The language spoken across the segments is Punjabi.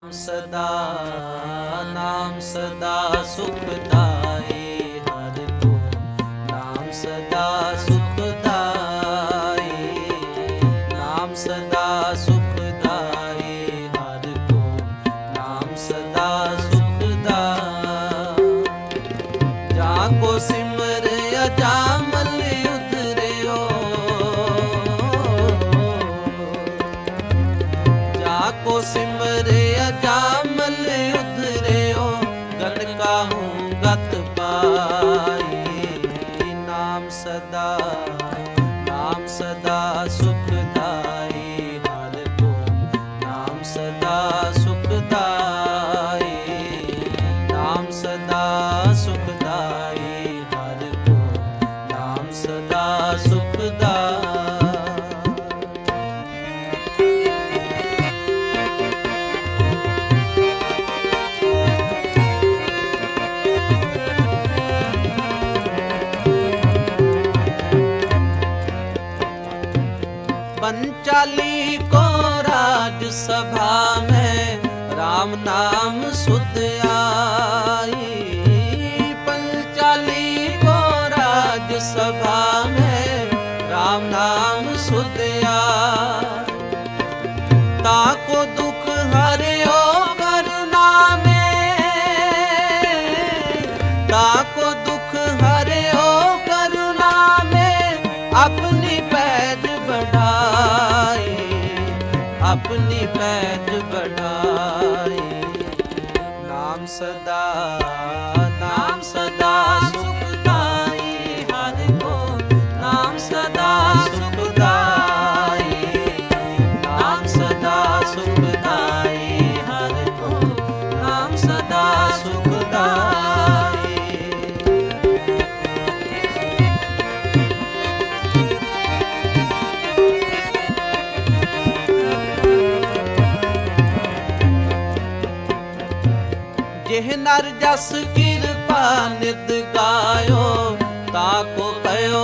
ਸਦਾ ਨਾਮ ਸਦਾ ਸੁਖਦਾਈ ਹਰਿ ਕੋ ਨਾਮ ਸਦਾ ਸੁਖਦਾਈ ਨਾਮ ਸਦਾ ਸੁਖਦਾਈ ਹਰਿ ਕੋ ਨਾਮ ਸਦਾ ਸੁਖਦਾਈ ਜਾ ਕੋ ਸਿਮਰ ਅਜਾਮਲ ਉਧਰਿਓ ਜਾ ਕੋ ਸਿਮਰ ਅਜਾਮਲ ਉਧਰਿਓ ਗਨ ਕਾਹੂ ਗਤ ਪਾਈ ਨਾਮ ਸਦਾ ਸੁਖਦਾਈ ਹਰਿ ਕੋ ਨਾਮ ਸਦਾ ਸੁਖਦਾਈ ਨਾਮ ਸਦਾ ਸੁਖਦਾਈ ਹਰਿ ਕੋ ਨਾਮ ਸਦਾ ਸੁਖਦਾਈ पंचाली को राज सभा में राम नाम सुध आई पंचाली को राज सभा में राम नाम सुध आई ताको दुख हरियो करुणा में ताको दुख हरियो करुणा में अपनी पैद बढ़ाई अपनी पैद बढ़ाई नाम सदा सुखदाई हरि को नाम सदा सुखदाई नाम सदा सुखदाई हरि को नाम सदा सुखदाई ਜਿਹ ਨਰ ਜਸ ਕਿਰਪਾ ਨਿਤ ਗਾਇਓ ਤਾਕੋ ਪਇਓ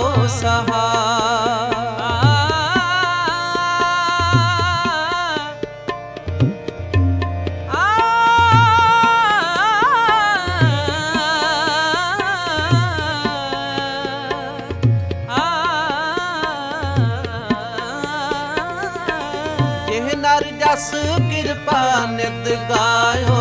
ਜਿਹ ਨਰ ਜਸ ਕਿਰਪਾ ਨਿਤ ਗਾਇਓ